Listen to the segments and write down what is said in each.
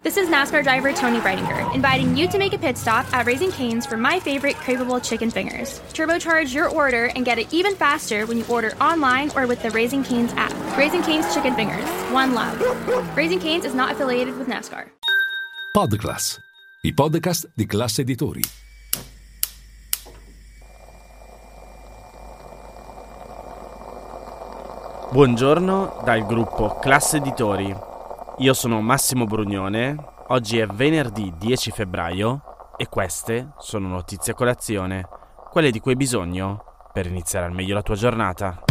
This is NASCAR driver Tony Breidinger, inviting you to make a pit stop at Raising Cane's for my favorite craveable chicken fingers. Turbocharge your order and get it even faster when you order online or with the Raising Cane's app. Raising Cane's Chicken Fingers. One love. Raising Cane's is not affiliated with NASCAR. Podclass, i podcast di Classe Editori. Buongiorno dal gruppo Classe Editori. Io sono Massimo Brugnone, oggi è venerdì 10 febbraio e queste sono notizie a colazione, quelle di cui hai bisogno per iniziare al meglio la tua giornata.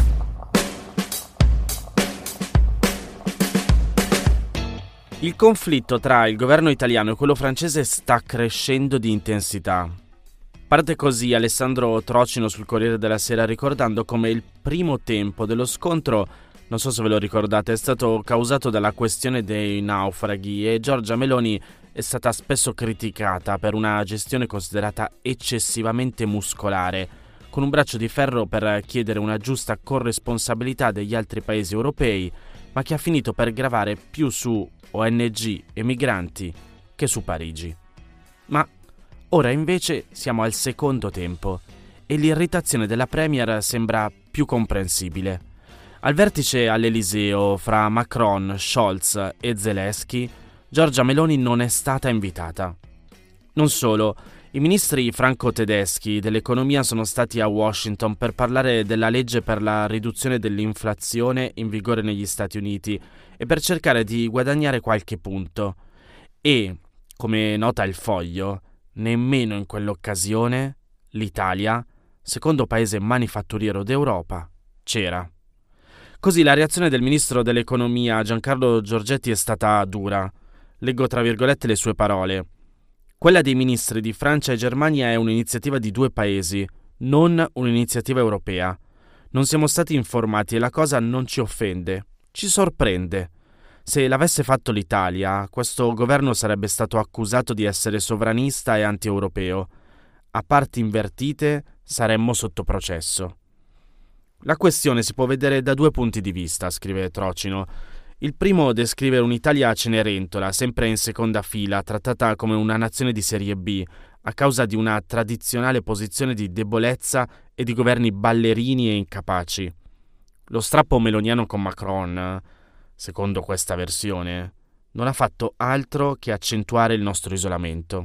Il conflitto tra il governo italiano e quello francese sta crescendo di intensità. Parte così Alessandro Trocino sul Corriere della Sera ricordando come il primo tempo dello scontro, non so se ve lo ricordate, è stato causato dalla questione dei naufraghi e Giorgia Meloni è stata spesso criticata per una gestione considerata eccessivamente muscolare, con un braccio di ferro per chiedere una giusta corresponsabilità degli altri paesi europei, ma che ha finito per gravare più su ONG e migranti che su Parigi. Ma ora invece siamo al secondo tempo e l'irritazione della Premier sembra più comprensibile. Al vertice all'Eliseo fra Macron, Scholz e Zelensky, Giorgia Meloni non è stata invitata. Non solo, i ministri franco-tedeschi dell'economia sono stati a Washington per parlare della legge per la riduzione dell'inflazione in vigore negli Stati Uniti e per cercare di guadagnare qualche punto. E, come nota il Foglio, nemmeno in quell'occasione l'Italia, secondo paese manifatturiero d'Europa, c'era. Così la reazione del ministro dell'economia Giancarlo Giorgetti è stata dura. Leggo tra virgolette le sue parole. Quella dei ministri di Francia e Germania è un'iniziativa di due paesi, non un'iniziativa europea. Non siamo stati informati e la cosa non ci offende, ci sorprende. Se l'avesse fatto l'Italia, questo governo sarebbe stato accusato di essere sovranista e anti-europeo. A parti invertite saremmo sotto processo. La questione si può vedere da due punti di vista, scrive Trocino. Il primo descrive un'Italia Cenerentola, sempre in seconda fila, trattata come una nazione di serie B, a causa di una tradizionale posizione di debolezza e di governi ballerini e incapaci. Lo strappo meloniano con Macron, secondo questa versione, non ha fatto altro che accentuare il nostro isolamento.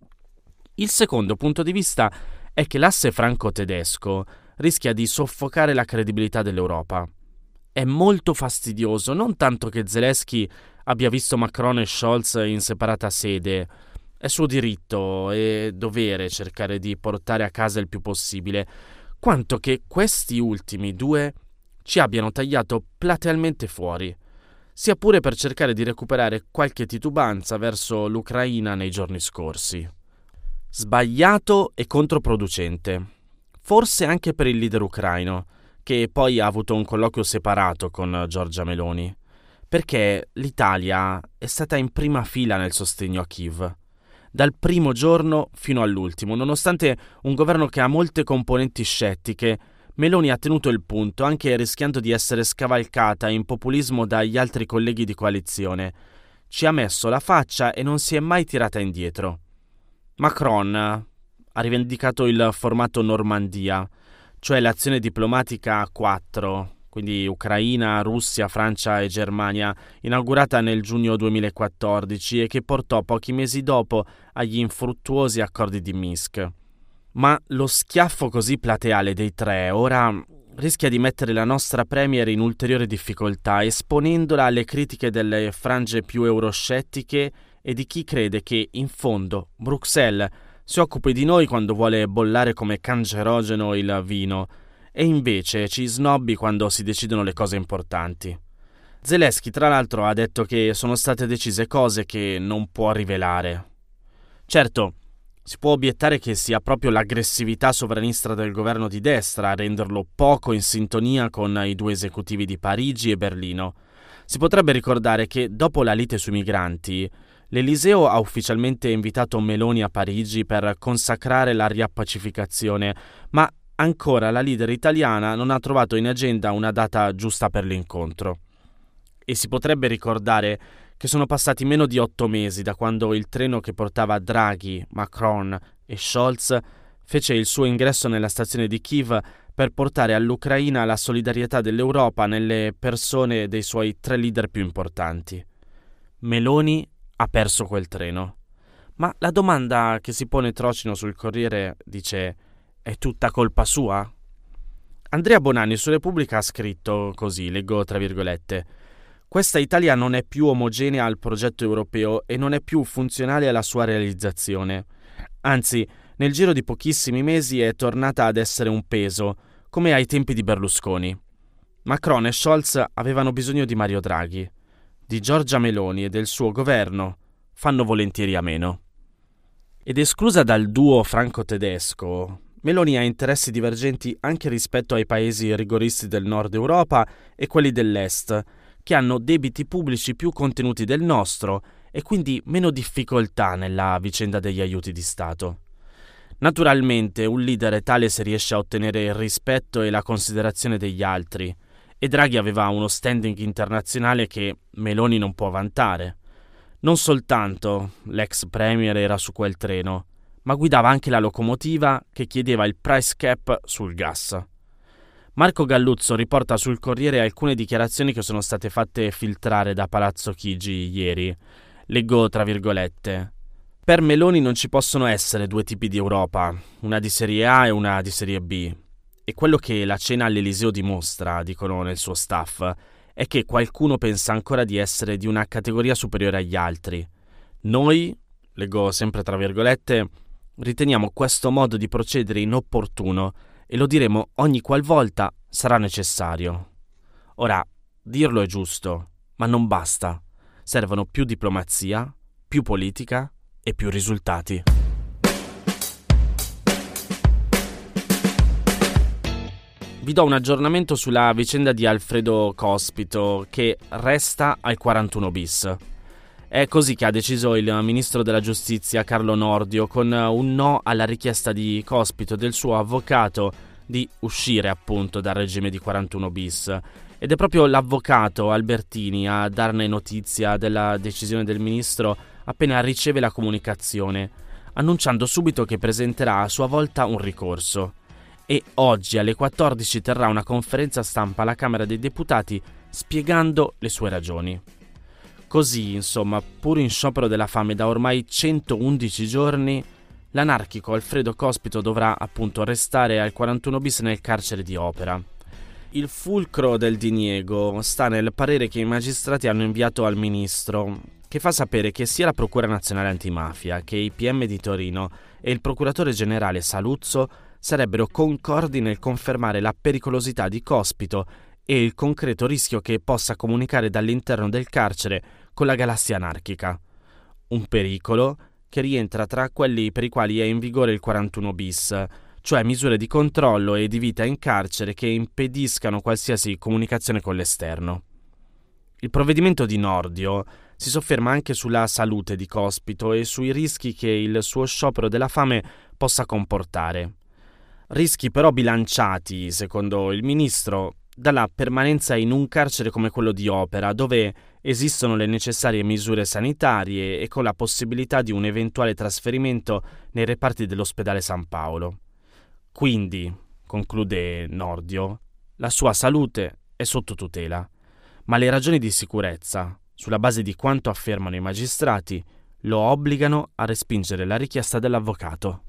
Il secondo punto di vista è che l'asse franco-tedesco rischia di soffocare la credibilità dell'Europa. È molto fastidioso, non tanto che Zelensky abbia visto Macron e Scholz in separata sede. È suo diritto e dovere cercare di portare a casa il più possibile, quanto che questi ultimi due ci abbiano tagliato platealmente fuori, sia pure per cercare di recuperare qualche titubanza verso l'Ucraina nei giorni scorsi. Sbagliato e controproducente. Forse anche per il leader ucraino, che poi ha avuto un colloquio separato con Giorgia Meloni, perché l'Italia è stata in prima fila nel sostegno a Kiev, dal primo giorno fino all'ultimo. Nonostante un governo che ha molte componenti scettiche, Meloni ha tenuto il punto, anche rischiando di essere scavalcata in populismo dagli altri colleghi di coalizione. Ci ha messo la faccia e non si è mai tirata indietro. Macron ha rivendicato il formato Normandia, cioè l'azione diplomatica a 4, quindi Ucraina, Russia, Francia e Germania, inaugurata nel giugno 2014 e che portò pochi mesi dopo agli infruttuosi accordi di Minsk. Ma lo schiaffo così plateale dei tre ora rischia di mettere la nostra premier in ulteriore difficoltà, esponendola alle critiche delle frange più euroscettiche e di chi crede che, in fondo, Bruxelles si occupi di noi quando vuole bollare come cancerogeno il vino e invece ci snobbi quando si decidono le cose importanti. Zelensky, tra l'altro, ha detto che sono state decise cose che non può rivelare. Certo, si può obiettare che sia proprio l'aggressività sovranista del governo di destra a renderlo poco in sintonia con i due esecutivi di Parigi e Berlino. Si potrebbe ricordare che dopo la lite sui migranti, l'Eliseo ha ufficialmente invitato Meloni a Parigi per consacrare la riappacificazione, ma ancora la leader italiana non ha trovato in agenda una data giusta per l'incontro. E si potrebbe ricordare che sono passati meno di 8 mesi da quando il treno che portava Draghi, Macron e Scholz fece il suo ingresso nella stazione di Kyiv per portare all'Ucraina la solidarietà dell'Europa nelle persone dei suoi 3 leader più importanti. Meloni ha perso quel treno. Ma la domanda che si pone Trocino sul Corriere dice: è tutta colpa sua? Andrea Bonanni su Repubblica ha scritto così, leggo tra virgolette: questa Italia non è più omogenea al progetto europeo e non è più funzionale alla sua realizzazione. Anzi, nel giro di pochissimi mesi è tornata ad essere un peso, come ai tempi di Berlusconi. Macron e Scholz avevano bisogno di Mario Draghi. Di Giorgia Meloni e del suo governo fanno volentieri a meno. Ed esclusa dal duo franco-tedesco, Meloni ha interessi divergenti anche rispetto ai paesi rigoristi del nord Europa e quelli dell'est, che hanno debiti pubblici più contenuti del nostro e quindi meno difficoltà nella vicenda degli aiuti di Stato. Naturalmente un leader è tale se riesce a ottenere il rispetto e la considerazione degli altri, e Draghi aveva uno standing internazionale che Meloni non può vantare. Non soltanto l'ex premier era su quel treno, ma guidava anche la locomotiva che chiedeva il price cap sul gas. Marco Galluzzo riporta sul Corriere alcune dichiarazioni che sono state fatte filtrare da Palazzo Chigi ieri. Leggo tra virgolette: per Meloni non ci possono essere 2 tipi di Europa, una di serie A e una di serie B. E quello che la cena all'Eliseo dimostra, dicono nel suo staff, è che qualcuno pensa ancora di essere di una categoria superiore agli altri. Noi, leggo sempre tra virgolette, riteniamo questo modo di procedere inopportuno e lo diremo ogni qualvolta sarà necessario. Ora, dirlo è giusto, ma non basta. Servono più diplomazia, più politica e più risultati. Vi do un aggiornamento sulla vicenda di Alfredo Cospito, che resta al 41 bis. È così che ha deciso il ministro della giustizia Carlo Nordio, con un no alla richiesta di Cospito e del suo avvocato di uscire appunto dal regime di 41 bis. Ed è proprio l'avvocato Albertini a darne notizia della decisione del ministro appena riceve la comunicazione, annunciando subito che presenterà a sua volta un ricorso. E oggi alle 14 terrà una conferenza stampa alla Camera dei Deputati spiegando le sue ragioni. Così, insomma, pur in sciopero della fame da ormai 111 giorni, l'anarchico Alfredo Cospito dovrà appunto restare al 41 bis nel carcere di Opera. Il fulcro del diniego sta nel parere che i magistrati hanno inviato al ministro, che fa sapere che sia la Procura Nazionale Antimafia che i PM di Torino e il Procuratore Generale Saluzzo sarebbero concordi nel confermare la pericolosità di Cospito e il concreto rischio che possa comunicare dall'interno del carcere con la galassia anarchica. Un pericolo che rientra tra quelli per i quali è in vigore il 41 bis, cioè misure di controllo e di vita in carcere che impediscano qualsiasi comunicazione con l'esterno. Il provvedimento di Nordio si sofferma anche sulla salute di Cospito e sui rischi che il suo sciopero della fame possa comportare. Rischi però bilanciati, secondo il ministro, dalla permanenza in un carcere come quello di Opera, dove esistono le necessarie misure sanitarie e con la possibilità di un eventuale trasferimento nei reparti dell'ospedale San Paolo. Quindi, conclude Nordio, la sua salute è sotto tutela, ma le ragioni di sicurezza, sulla base di quanto affermano i magistrati, lo obbligano a respingere la richiesta dell'avvocato.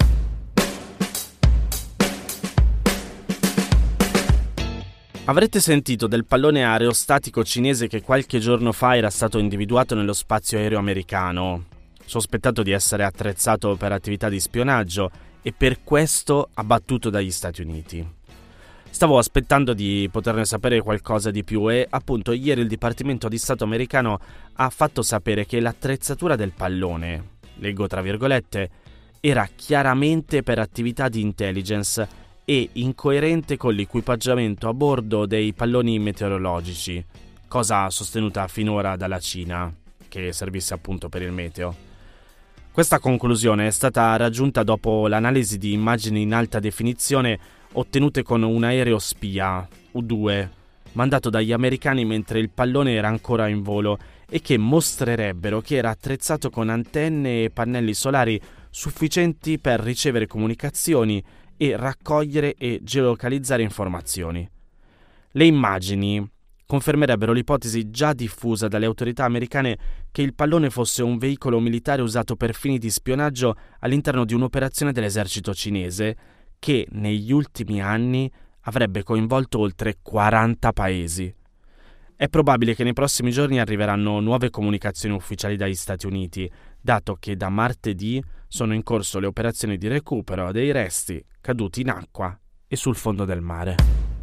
Avrete sentito del pallone aerostatico cinese che qualche giorno fa era stato individuato nello spazio aereo americano, sospettato di essere attrezzato per attività di spionaggio e per questo abbattuto dagli Stati Uniti. Stavo aspettando di poterne sapere qualcosa di più e appunto ieri il Dipartimento di Stato americano ha fatto sapere che l'attrezzatura del pallone, leggo tra virgolette, era chiaramente per attività di intelligence e incoerente con l'equipaggiamento a bordo dei palloni meteorologici, cosa sostenuta finora dalla Cina, che servisse appunto per il meteo. Questa conclusione è stata raggiunta dopo l'analisi di immagini in alta definizione ottenute con un aereo spia, U-2, mandato dagli americani mentre il pallone era ancora in volo e che mostrerebbero che era attrezzato con antenne e pannelli solari sufficienti per ricevere comunicazioni e raccogliere e geolocalizzare informazioni. Le immagini confermerebbero l'ipotesi già diffusa dalle autorità americane che il pallone fosse un veicolo militare usato per fini di spionaggio all'interno di un'operazione dell'esercito cinese che negli ultimi anni avrebbe coinvolto oltre 40 paesi. È probabile che nei prossimi giorni arriveranno nuove comunicazioni ufficiali dagli Stati Uniti, dato che da martedì sono in corso le operazioni di recupero dei resti caduti in acqua e sul fondo del mare.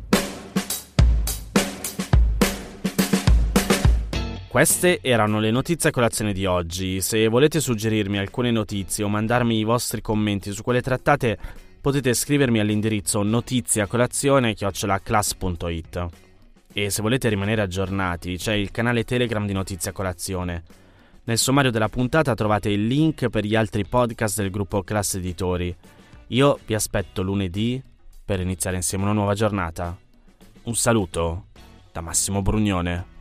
Queste erano le notizie a colazione di oggi. Se volete suggerirmi alcune notizie o mandarmi i vostri commenti su quelle trattate, potete scrivermi all'indirizzo notiziacolazione@class.it. E se volete rimanere aggiornati, c'è il canale Telegram di Notizie a Colazione. Nel sommario della puntata trovate il link per gli altri podcast del gruppo Class Editori. Io vi aspetto lunedì per iniziare insieme una nuova giornata. Un saluto da Massimo Brugnone.